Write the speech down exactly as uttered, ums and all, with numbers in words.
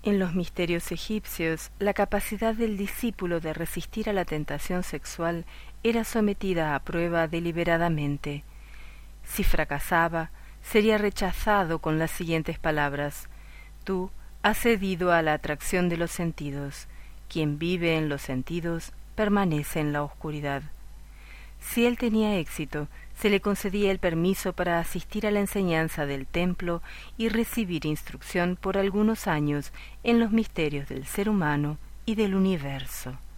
En los misterios egipcios, la capacidad del discípulo de resistir a la tentación sexual era sometida a prueba deliberadamente. Si fracasaba, sería rechazado con las siguientes palabras: «Tú has cedido a la atracción de los sentidos. Quien vive en los sentidos permanece en la oscuridad». Si él tenía éxito, se le concedía el permiso para asistir a la enseñanza del templo y recibir instrucción por algunos años en los misterios del ser humano y del universo.